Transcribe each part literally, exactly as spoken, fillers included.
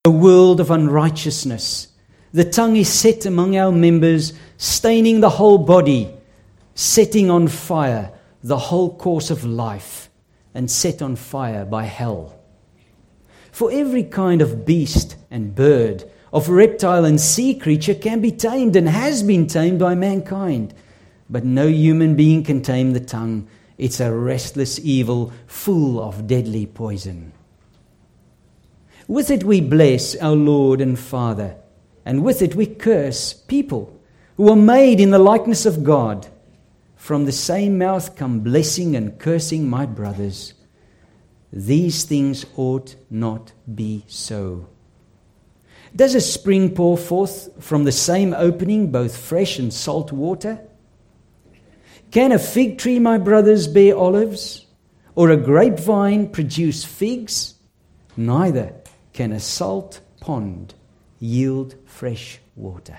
a world of unrighteousness. The tongue is set among our members, staining the whole body, setting on fire the whole course of life, and set on fire by hell. For every kind of beast and bird, of reptile and sea creature can be tamed and has been tamed by mankind. But no human being can tame the tongue. It's a restless evil full of deadly poison. With it we bless our Lord and Father, and with it we curse people who are made in the likeness of God. From the same mouth come blessing and cursing, my brothers. These things ought not be so. Does a spring pour forth from the same opening both fresh and salt water? Can a fig tree, my brothers, bear olives, or a grapevine produce figs? Neither can a salt pond yield fresh water.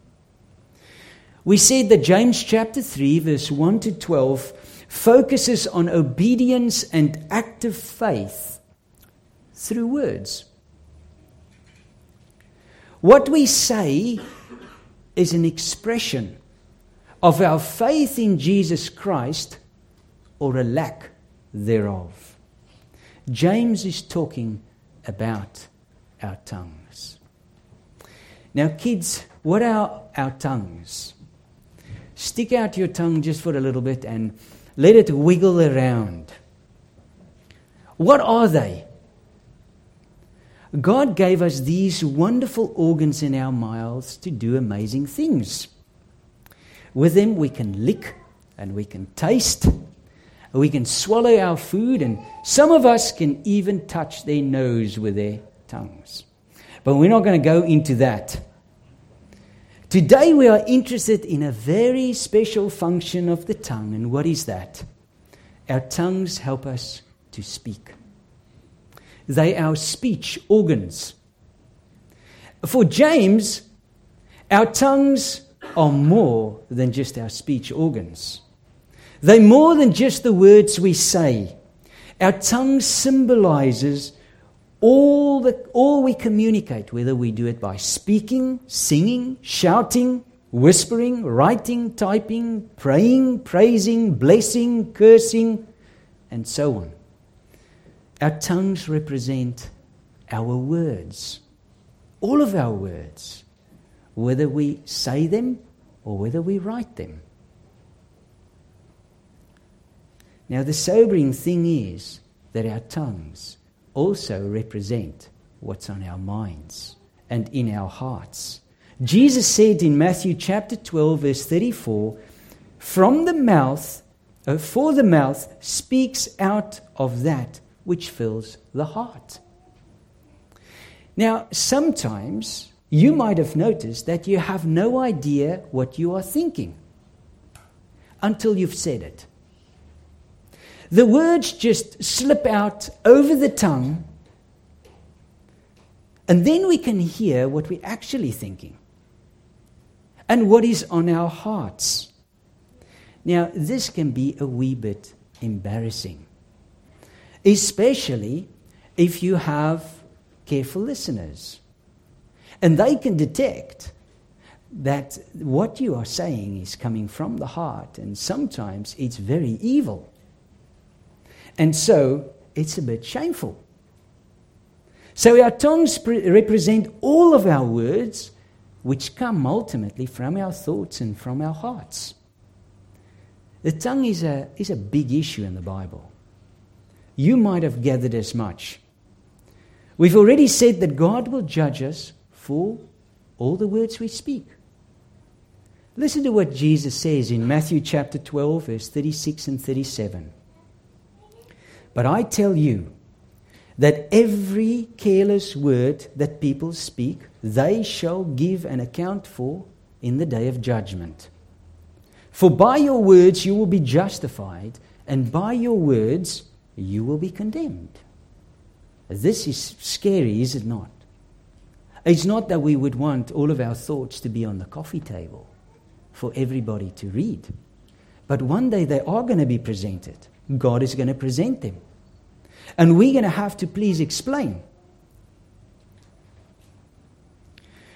We said that James chapter three, verse one to twelve, focuses on obedience and active faith through words. What we say is an expression of our faith in Jesus Christ or a lack thereof. James is talking about our tongues. Now, kids, what are our tongues? Stick out your tongue just for a little bit and let it wiggle around. What are they? God gave us these wonderful organs in our mouths to do amazing things. With them we can lick and we can taste, we can swallow our food, and some of us can even touch their nose with their tongues. But we're not going to go into that. Today we are interested in a very special function of the tongue, and what is that? Our tongues help us to speak. They are our speech organs. For James, our tongues are more than just our speech organs. They're more than just the words we say. Our tongue symbolizes all the all we communicate, whether we do it by speaking, singing, shouting, whispering, writing, typing, praying, praising, blessing, cursing, and so on. Our tongues represent our words, all of our words, whether we say them or whether we write them. Now, the sobering thing is that our tongues also represent what's on our minds and in our hearts. Jesus said in Matthew chapter twelve, verse thirty-four, "From the mouth, uh, for the mouth speaks out of that which fills the heart." Now, sometimes you might have noticed that you have no idea what you are thinking until you've said it. The words just slip out over the tongue, and then we can hear what we're actually thinking and what is on our hearts. Now, this can be a wee bit embarrassing, especially if you have careful listeners. And they can detect that what you are saying is coming from the heart, and sometimes it's very evil. And so it's a bit shameful. So our tongues pre- represent all of our words, which come ultimately from our thoughts and from our hearts. The tongue is a, is a big issue in the Bible. You might have gathered as much. We've already said that God will judge us for all the words we speak. Listen to what Jesus says in Matthew chapter twelve, verse thirty-six and thirty-seven. "But I tell you that every careless word that people speak, they shall give an account for in the day of judgment. For by your words you will be justified, and by your words you will be condemned." This is scary, is it not? It's not that we would want all of our thoughts to be on the coffee table for everybody to read. But one day they are going to be presented. God is going to present them. And we're going to have to please explain.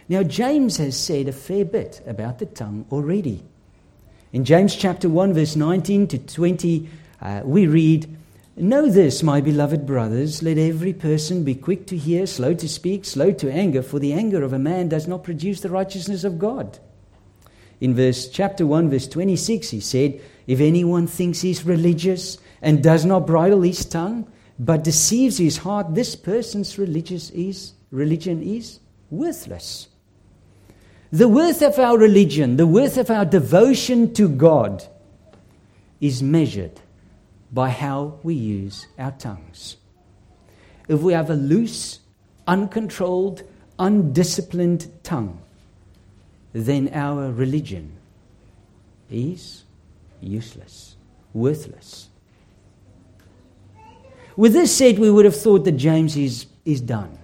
Now, James has said a fair bit about the tongue already. In James chapter one, verse nineteen to twenty, uh, we read, "Know this, my beloved brothers, let every person be quick to hear, slow to speak, slow to anger, for the anger of a man does not produce the righteousness of God." In verse chapter one, verse twenty-six, he said, "If anyone thinks he's religious and does not bridle his tongue, but deceives his heart, this person's religious is, religion is worthless." The worth of our religion, the worth of our devotion to God is measured by how we use our tongues. If we have a loose, uncontrolled, undisciplined tongue, then our religion is useless, worthless. With this said, we would have thought that James is, is done.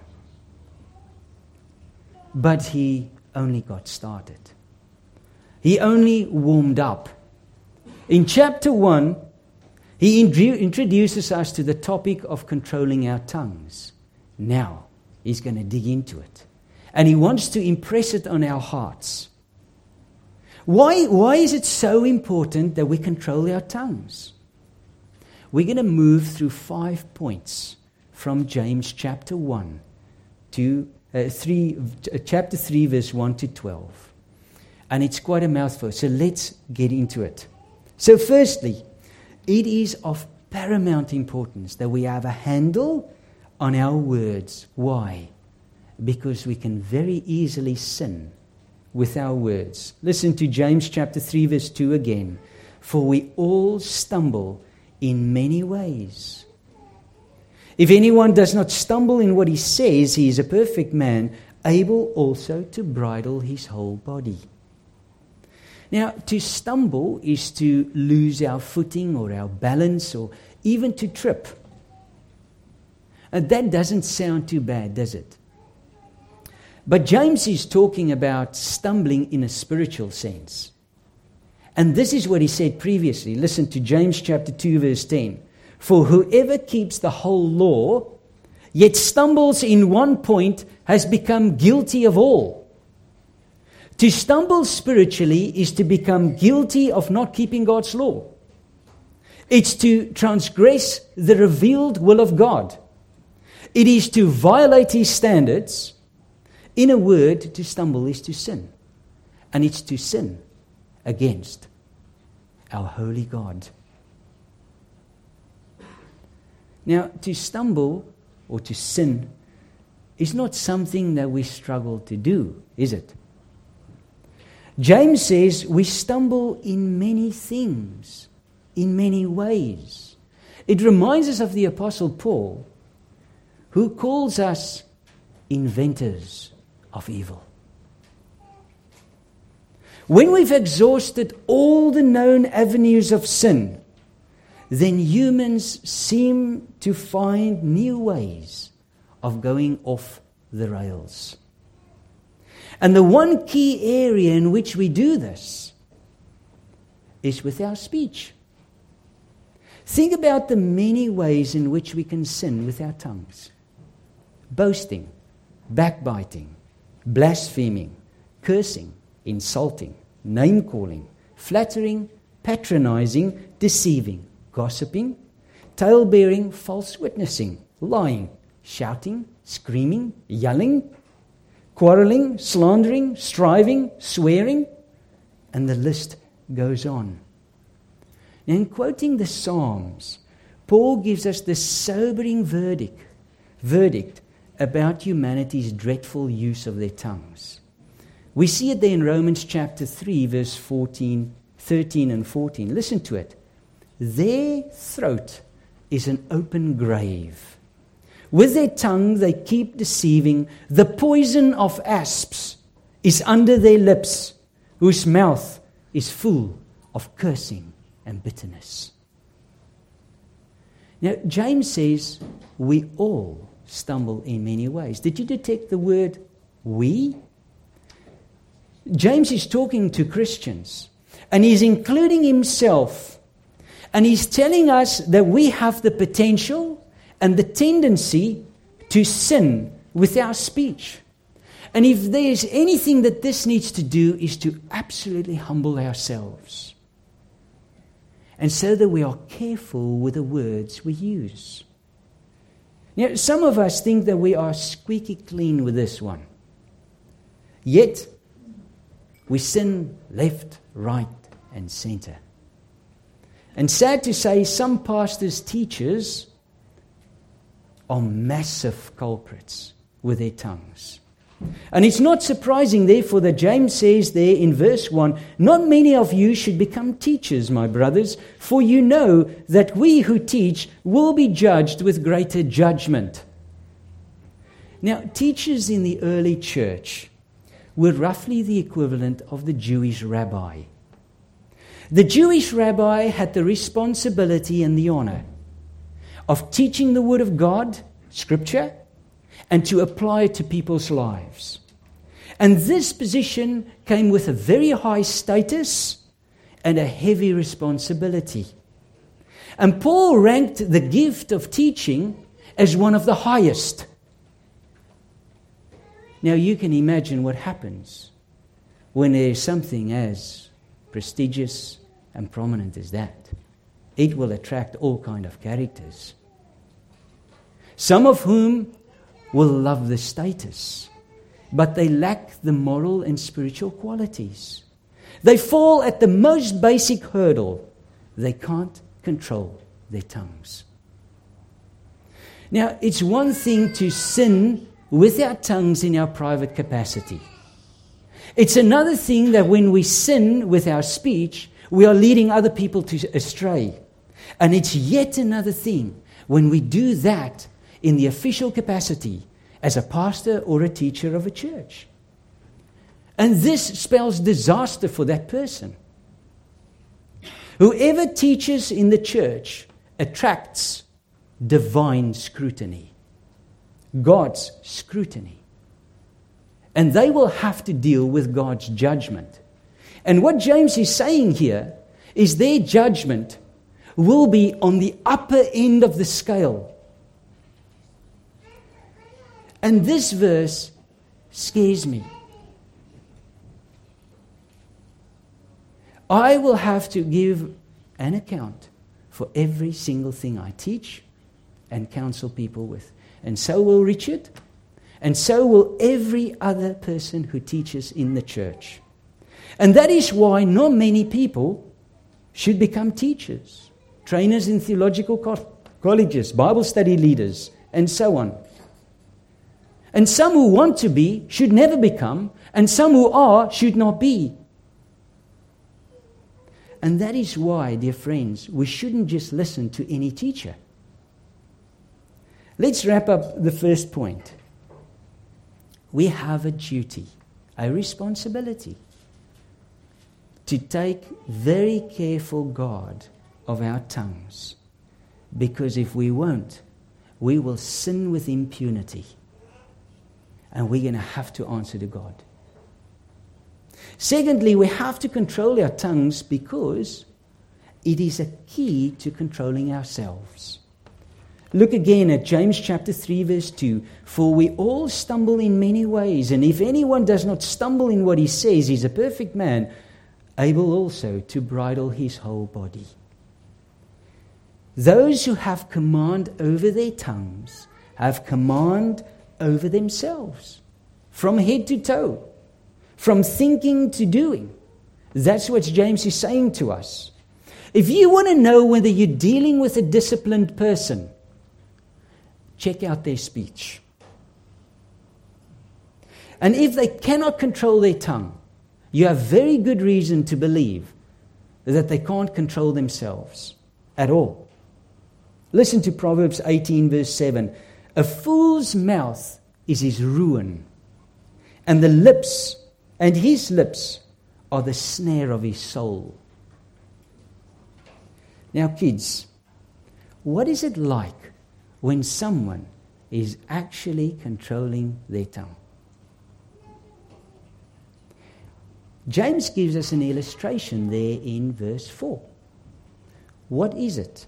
But he only got started. He only warmed up. In chapter one, he introduces us to the topic of controlling our tongues. Now, he's going to dig into it. And he wants to impress it on our hearts. Why, why is it so important that we control our tongues? We're going to move through five points from James chapter one to uh, three, uh, chapter three, verse one to twelve. And it's quite a mouthful, so let's get into it. So firstly, it is of paramount importance that we have a handle on our words. Why? Because we can very easily sin with our words. Listen to James chapter three, verse two again. "For we all stumble in many ways. If anyone does not stumble in what he says, he is a perfect man, able also to bridle his whole body." Now, to stumble is to lose our footing or our balance or even to trip. And that doesn't sound too bad, does it? But James is talking about stumbling in a spiritual sense. And this is what he said previously. Listen to James chapter two, verse ten. "For whoever keeps the whole law, yet stumbles in one point, has become guilty of all." To stumble spiritually is to become guilty of not keeping God's law. It's to transgress the revealed will of God. It is to violate His standards. In a word, to stumble is to sin. And it's to sin against our holy God. Now, to stumble or to sin is not something that we struggle to do, is it? James says we stumble in many things, in many ways. It reminds us of the Apostle Paul, who calls us inventors of evil. When we've exhausted all the known avenues of sin, then humans seem to find new ways of going off the rails. And the one key area in which we do this is with our speech. Think about the many ways in which we can sin with our tongues. Boasting, backbiting, blaspheming, cursing, insulting, name-calling, flattering, patronizing, deceiving, gossiping, tale-bearing, false witnessing, lying, shouting, screaming, yelling, quarreling, slandering, striving, swearing, and the list goes on. Now, in quoting the Psalms, Paul gives us this sobering verdict, verdict about humanity's dreadful use of their tongues. We see it there in Romans chapter three, verse fourteen, thirteen and fourteen. Listen to it. "Their throat is an open grave. With their tongue they keep deceiving. The poison of asps is under their lips, whose mouth is full of cursing and bitterness." Now, James says we all stumble in many ways. Did you detect the word we? James is talking to Christians, and he's including himself, and he's telling us that we have the potential and the tendency to sin with our speech. And if there's anything that this needs to do, is to absolutely humble ourselves. And so that we are careful with the words we use. Now, some of us think that we are squeaky clean with this one. Yet, we sin left, right, and center. And sad to say, some pastors, teachers are massive culprits with their tongues. And it's not surprising, therefore, that James says there in verse one, "Not many of you should become teachers, my brothers, for you know that we who teach will be judged with greater judgment." Now, teachers in the early church were roughly the equivalent of the Jewish rabbi. The Jewish rabbi had the responsibility and the honor of teaching the Word of God, Scripture, and to apply it to people's lives. And this position came with a very high status and a heavy responsibility. And Paul ranked the gift of teaching as one of the highest. Now you can imagine what happens when there is something as prestigious and prominent as that. It will attract all kinds of characters, some of whom will love the status, but they lack the moral and spiritual qualities. They fall at the most basic hurdle. They can't control their tongues. Now, it's one thing to sin with our tongues in our private capacity. It's another thing that when we sin with our speech, we are leading other people to astray. And it's yet another thing when we do that in the official capacity as a pastor or a teacher of a church. And this spells disaster for that person. Whoever teaches in the church attracts divine scrutiny, God's scrutiny. And they will have to deal with God's judgment. And what James is saying here is their judgment will be on the upper end of the scale. And this verse scares me. I will have to give an account for every single thing I teach and counsel people with. And so will Richard, and so will every other person who teaches in the church. And that is why not many people should become teachers, trainers in theological co- colleges, Bible study leaders, and so on. And some who want to be should never become, and some who are should not be. And that is why, dear friends, we shouldn't just listen to any teacher. Let's wrap up the first point. We have a duty, a responsibility, to take very careful guard of our tongues. Because if we won't, we will sin with impunity. And we're going to have to answer to God. Secondly, we have to control our tongues because it is a key to controlling ourselves. Look again at James chapter three, verse two. "For we all stumble in many ways, and if anyone does not stumble in what he says, he's a perfect man, able also to bridle his whole body." Those who have command over their tongues have command over themselves, from head to toe, from thinking to doing. That's what James is saying to us. If you want to know whether you're dealing with a disciplined person, check out their speech. And if they cannot control their tongue, you have very good reason to believe that they can't control themselves at all. Listen to Proverbs eighteen, verse seven. "A fool's mouth is his ruin, and the lips, and his lips are the snare of his soul." Now, kids, what is it like when someone is actually controlling their tongue? James gives us an illustration there in verse four. What is it?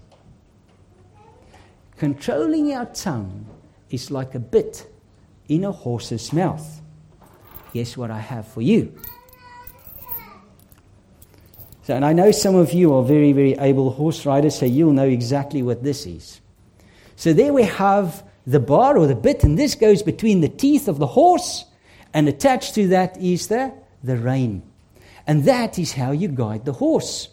Controlling our tongue is like a bit in a horse's mouth. guess what I have for you? So, and I know some of you are very, very able horse riders, so you'll know exactly what this is. So there we have the bar or the bit, and this goes between the teeth of the horse, and attached to that is the, the rein. And that is how you guide the horse.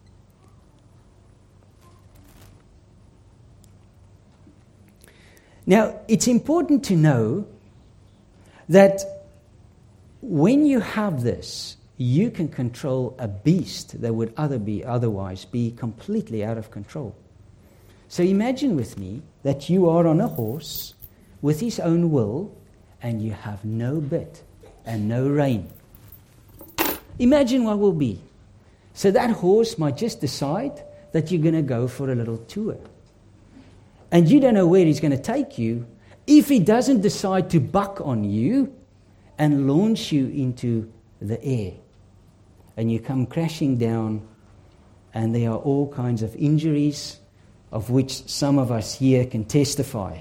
Now, it's important to know that when you have this, you can control a beast that would other be, otherwise be completely out of control. So imagine with me that you are on a horse with his own will, and you have no bit and no rein. Imagine what will be. So that horse might just decide that you're going to go for a little tour. And you don't know where he's going to take you. If he doesn't decide to buck on you and launch you into the air, and you come crashing down, and there are all kinds of injuries, of which some of us here can testify.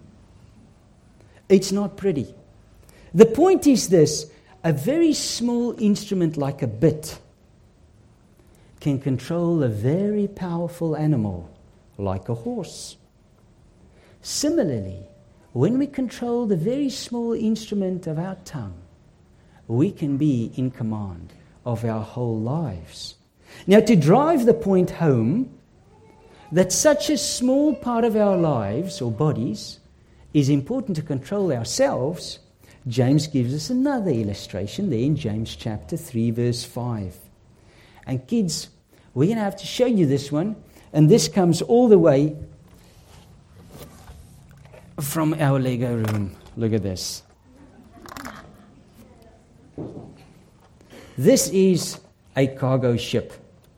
It's not pretty. The point is this: a very small instrument like a bit can control a very powerful animal like a horse. Similarly, when we control the very small instrument of our tongue, we can be in command of our whole lives. Now, to drive the point home that such a small part of our lives or bodies is important to control ourselves, James gives us another illustration there in James chapter three, verse five. And kids, we're going to have to show you this one, and this comes all the way from our Lego room. Look at this. This is a cargo ship.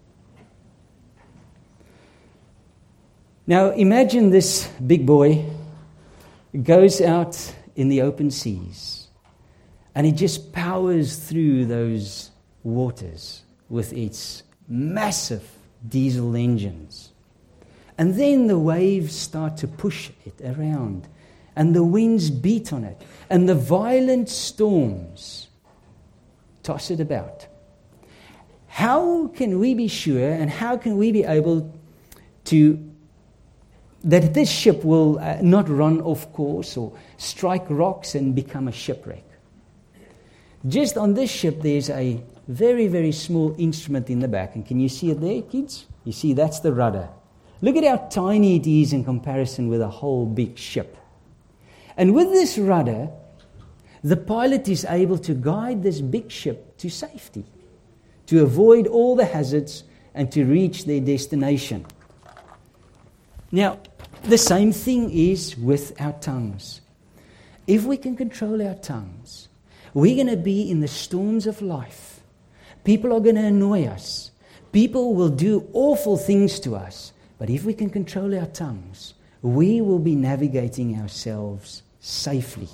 Now imagine this big boy goes out in the open seas, and it just powers through those waters with its massive diesel engines. And then the waves start to push it around, and the winds beat on it, and the violent storms toss it about. How can we be sure, and how can we be able to that this ship will uh, not run off course or strike rocks and become a shipwreck? Just on this ship, there's a very, very small instrument in the back. And can you see it there, kids? You see, that's the rudder. Look at how tiny it is in comparison with a whole big ship. And with this rudder, the pilot is able to guide this big ship to safety, to avoid all the hazards and to reach their destination. Now, the same thing is with our tongues. If we can control our tongues, we're going to be in the storms of life. People are going to annoy us. People will do awful things to us. But if we can control our tongues, we will be navigating ourselves safely.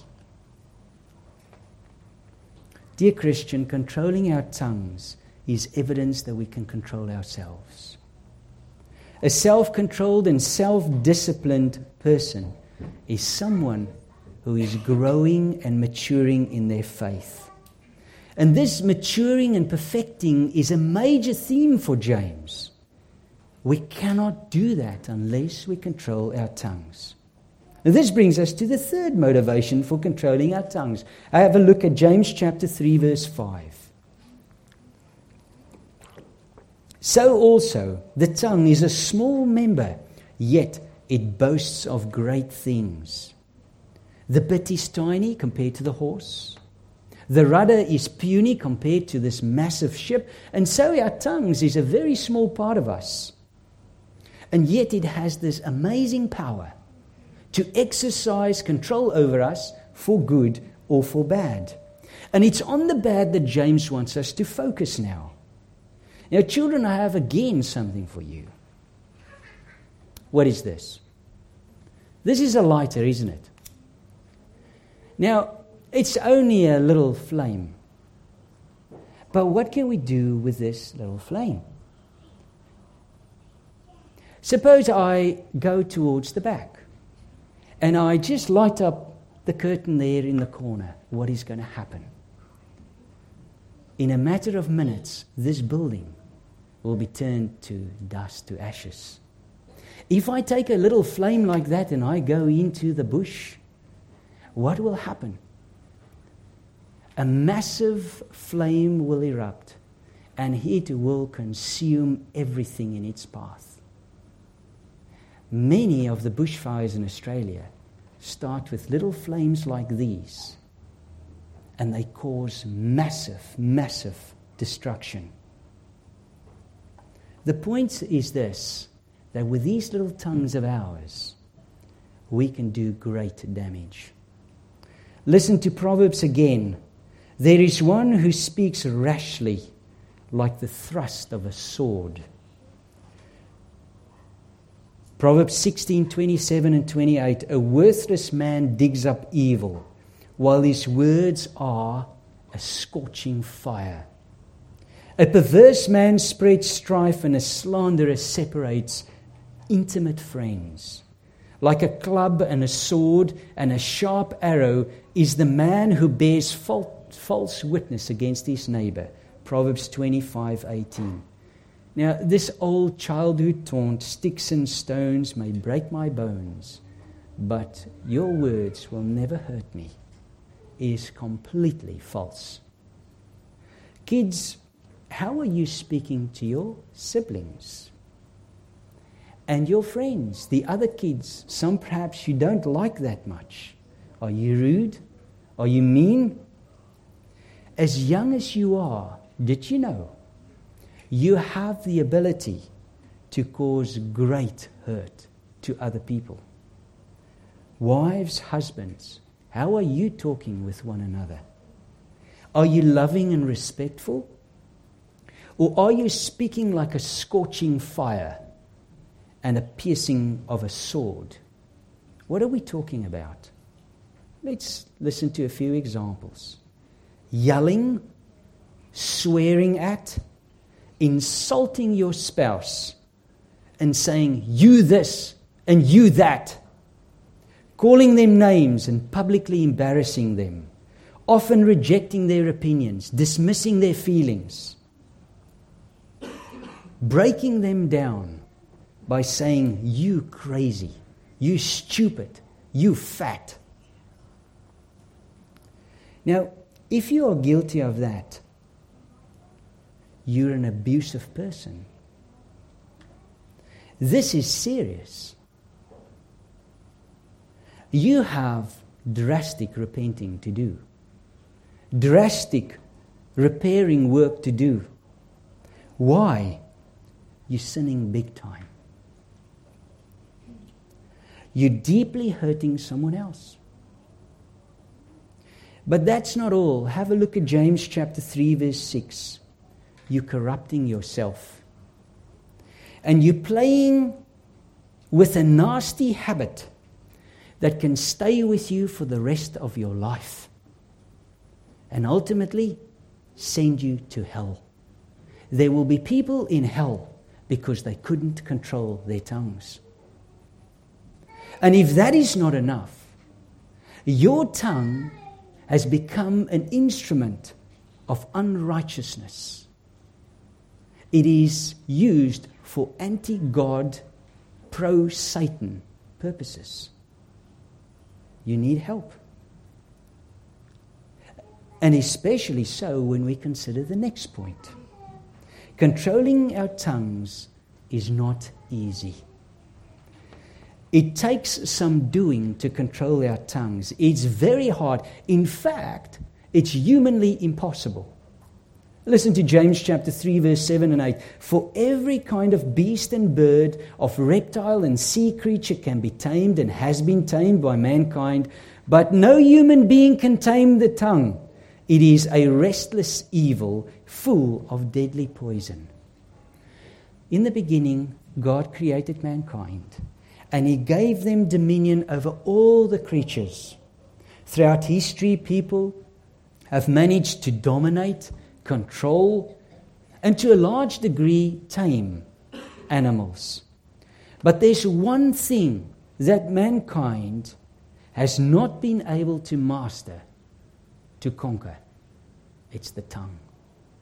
Dear Christian, controlling our tongues is evidence that we can control ourselves. A self-controlled and self-disciplined person is someone who is growing and maturing in their faith. And this maturing and perfecting is a major theme for James. We cannot do that unless we control our tongues. And this brings us to the third motivation for controlling our tongues. I have a look at James chapter three, verse five. So also, the tongue is a small member, yet it boasts of great things. The bit is tiny compared to the horse. The rudder is puny compared to this massive ship. And so our tongues is a very small part of us. And yet it has this amazing power to exercise control over us for good or for bad. And it's on the bad that James wants us to focus now. Now, children, I have again something for you. What is this? This is a lighter, isn't it? Now, it's only a little flame. But what can we do with this little flame? Suppose I go towards the back and I just light up the curtain there in the corner. What is going to happen? in a matter of minutes, this building will be turned to dust, to ashes. If I take a little flame like that and I go into the bush, what will happen? A massive flame will erupt, and it will consume everything in its path. Many of the bushfires in Australia start with little flames like these, and they cause massive, massive destruction. The point is this, that with these little tongues of ours, we can do great damage. Listen to Proverbs again. There is one who speaks rashly, like the thrust of a sword. Proverbs sixteen, twenty-seven and twenty-eight. A worthless man digs up evil, while his words are a scorching fire. A perverse man spreads strife, and a slanderer separates intimate friends. Like a club and a sword and a sharp arrow is the man who bears fault false witness against his neighbor. Proverbs twenty-five, eighteen. Now, this old childhood taunt, sticks and stones may break my bones, but your words will never hurt me, is completely false. Kids, how are you speaking to your siblings and your friends, the other kids? Some perhaps you don't like that much. Are you rude? Are you mean? As young as you are, did you know you have the ability to cause great hurt to other people? Wives, husbands, how are you talking with one another? Are you loving and respectful? Or are you speaking like a scorching fire and a piercing of a sword? What are we talking about? Let's listen to a few examples. Yelling, swearing at, insulting your spouse, and saying, you this and you that, calling them names and publicly embarrassing them, often rejecting their opinions, dismissing their feelings, breaking them down by saying, you crazy, you stupid, you fat. Now, if you are guilty of that, you're an abusive person. This is serious. You have drastic repenting to do, drastic repairing work to do. Why? You're sinning big time. You're deeply hurting someone else. But that's not all. Have a look at James chapter three, verse six. You're corrupting yourself. And you're playing with a nasty habit that can stay with you for the rest of your life and ultimately send you to hell. There will be people in hell because they couldn't control their tongues. And if that is not enough, your tongue has become an instrument of unrighteousness. It is used for anti-God, pro-Satan purposes. You need help. And especially so when we consider the next point. Controlling our tongues is not easy. It takes some doing to control our tongues. It's very hard. In fact, it's humanly impossible. Listen to James chapter three, verse seven and eight. For every kind of beast and bird, of reptile and sea creature can be tamed and has been tamed by mankind, but no human being can tame the tongue. It is a restless evil, full of deadly poison. In the beginning, God created mankind, and He gave them dominion over all the creatures. Throughout history, people have managed to dominate, control, and to a large degree tame animals. But there's one thing that mankind has not been able to master, to conquer. It's the tongue.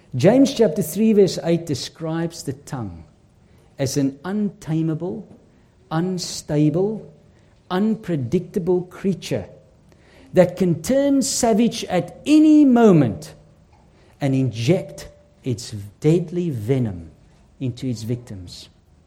James chapter three verse eight describes the tongue as an untamable, unstable, unpredictable creature that can turn savage at any moment and inject its deadly venom into its victims.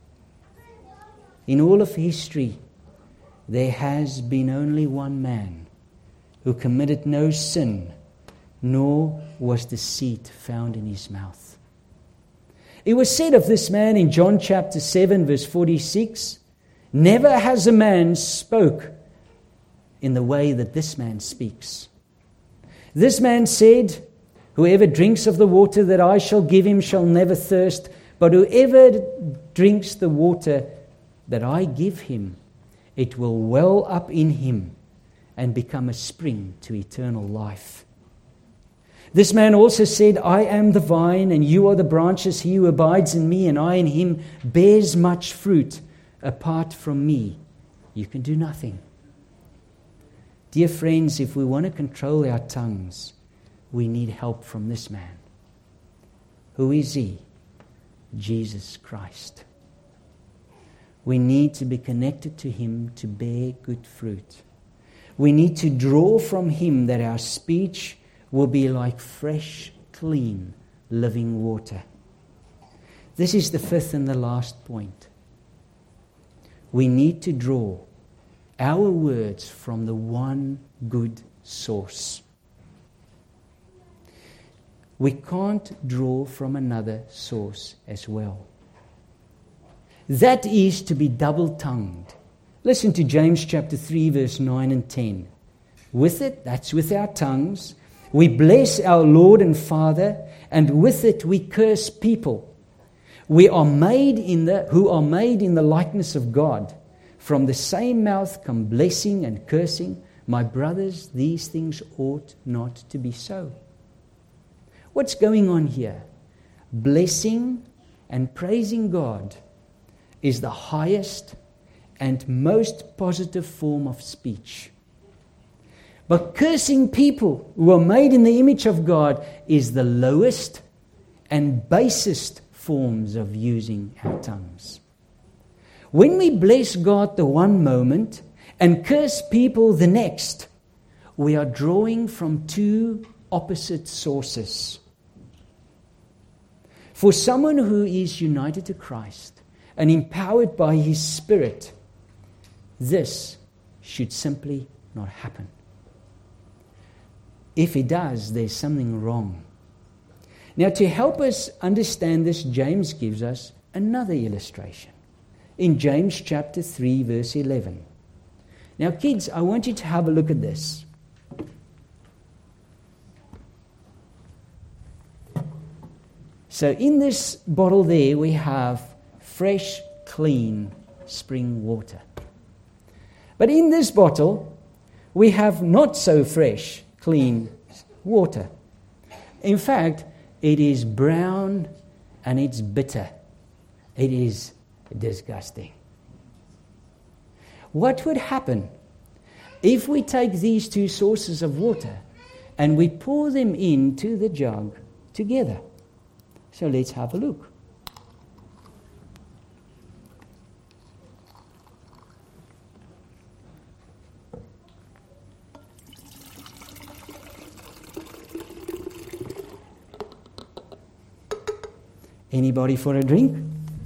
In all of history, there has been only one man who committed no sin, nor was deceit found in his mouth. It was said of this man in John chapter seven, verse forty-six, "Never has a man spoke in the way that this man speaks." This man said, "Whoever drinks of the water that I shall give him shall never thirst, but whoever drinks the water that I give him, it will well up in him and become a spring to eternal life." This man also said, "I am the vine, and you are the branches. He who abides in me and I in him bears much fruit. Apart from me, you can do nothing." Dear friends, if we want to control our tongues, we need help from this man. Who is he? Jesus Christ. We need to be connected to him to bear good fruit. We need to draw from him that our speech will be like fresh, clean, living water. This is the fifth and the last point. We need to draw our words from the one good source. We can't draw from another source as well. That is to be double-tongued. Listen to James chapter three, verse nine and ten. With it, that's with our tongues, we bless our Lord and Father, and with it we curse people. We are made in the who are made in the likeness of God. From the same mouth come blessing and cursing. My brothers, these things ought not to be so. What's going on here? Blessing and praising God is the highest and most positive form of speech. But cursing people who are made in the image of God is the lowest and basest forms of using our tongues. When we bless God the one moment and curse people the next, we are drawing from two opposite sources. For someone who is united to Christ and empowered by His Spirit, this should simply not happen. If it does, there's something wrong. Now, to help us understand this, James gives us another illustration. In James chapter three, verse eleven. Now, kids, I want you to have a look at this. So in this bottle there, we have fresh, clean spring water. But in this bottle, we have not so fresh, clean water. In fact, it is brown and it's bitter. It is disgusting. What would happen if we take these two sources of water and we pour them into the jug together? So let's have a look. Anybody for a drink?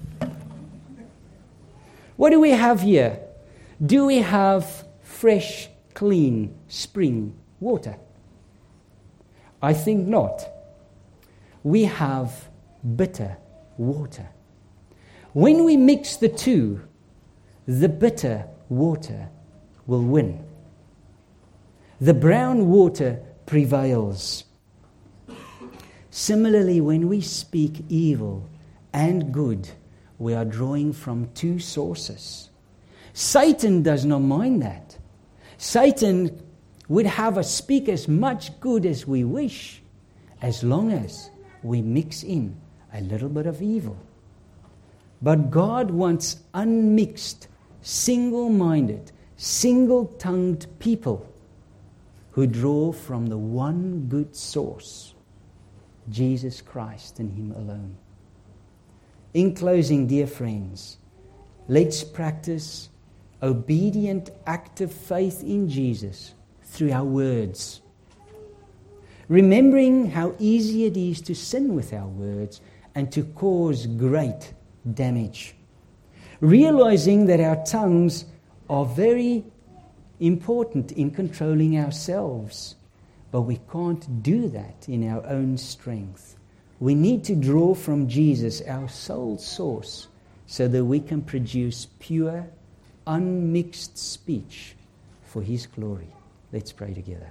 What do we have here? Do we have fresh, clean spring water? I think not. We have bitter water. When we mix the two, the bitter water will win. The brown water prevails. Similarly, when we speak evil and good, we are drawing from two sources. Satan does not mind that. Satan would have us speak as much good as we wish, as long as we mix in a little bit of evil. But God wants unmixed, single-minded, single-tongued people who draw from the one good source. Jesus Christ and Him alone. In closing, dear friends, let's practice obedient, active faith in Jesus through our words. Remembering how easy it is to sin with our words and to cause great damage. Realizing that our tongues are very important in controlling ourselves, but we can't do that in our own strength. We need to draw from Jesus, our sole source, so that we can produce pure, unmixed speech for His glory. Let's pray together.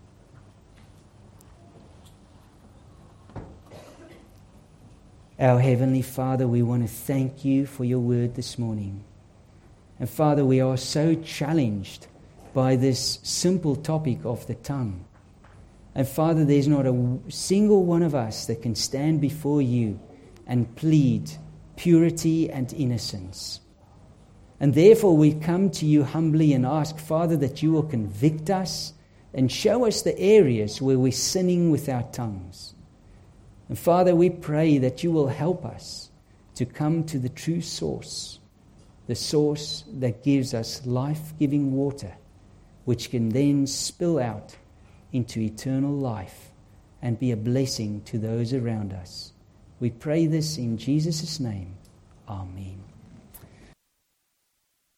Our Heavenly Father, we want to thank You for Your word this morning. And Father, we are so challenged by this simple topic of the tongue. And Father, there's not a single one of us that can stand before You and plead purity and innocence. And therefore we come to You humbly and ask, Father, that You will convict us and show us the areas where we're sinning with our tongues. And Father, we pray that You will help us to come to the true source, the source that gives us life-giving water, which can then spill out into eternal life and be a blessing to those around us. We pray this in Jesus' name. Amen.